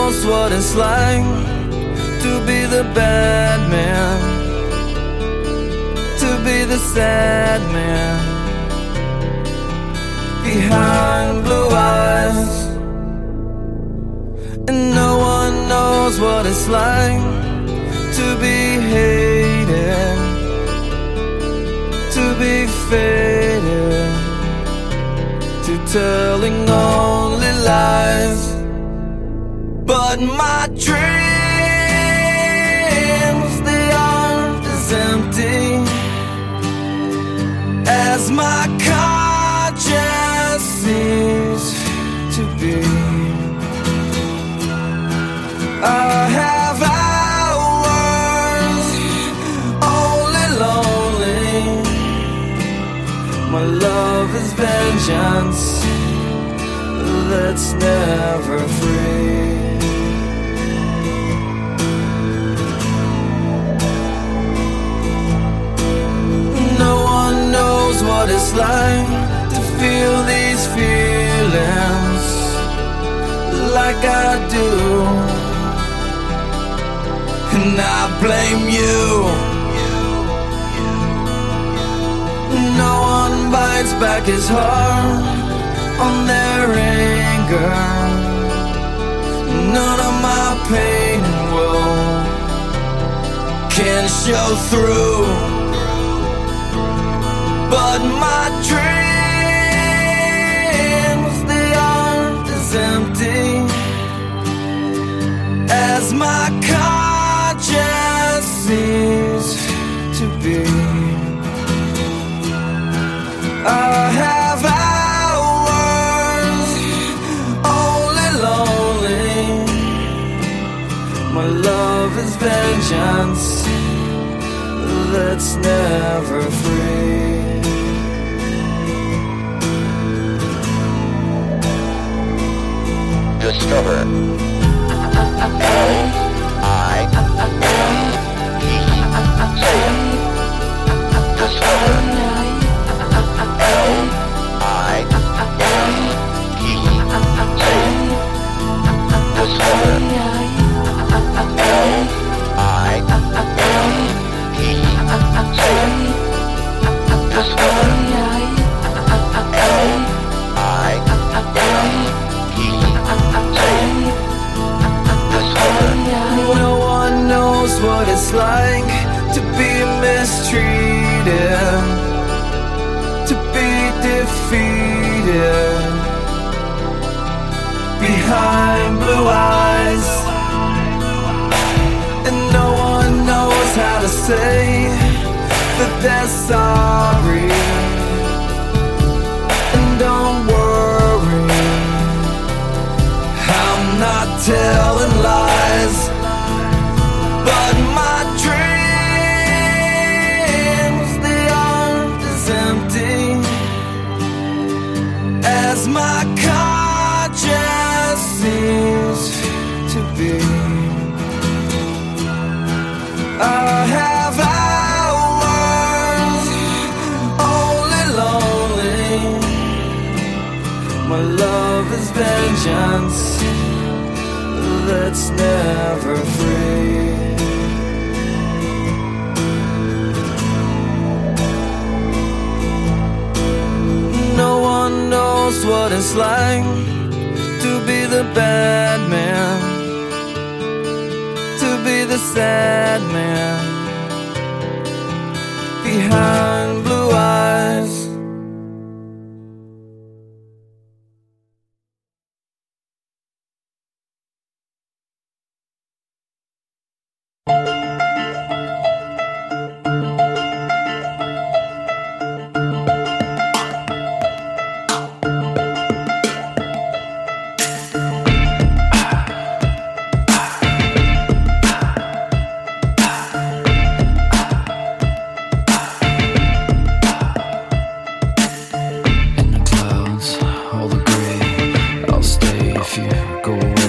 knows what it's like to be the bad man, to be the sad man behind blue eyes. And no one knows what it's like to be hated, to be faded, to telling only lies. But my dreams, they aren't as empty as my conscience seems to be. I have hours only lonely. My love is vengeance that's never free. No one knows what it's like to feel these feelings like I do. And I blame you. No one bites back his heart on their anger. None of my pain and woe can show through. But my dreams, they aren't as empty as my conscience seems to be. I have hours only lonely. My love is vengeance that's never free. Discover No one knows what it's like to be mistreated, to be defeated behind blue eyes. And no one knows how to say that they're sorry. And don't worry, I'm not telling lies. But my dreams, they aren't as empty as my conscience seems to be. I have hours only lonely. My love is vengeance that's never free. No one knows what it's like to be the bad man, to be the sad man behind blue eyes. Go away.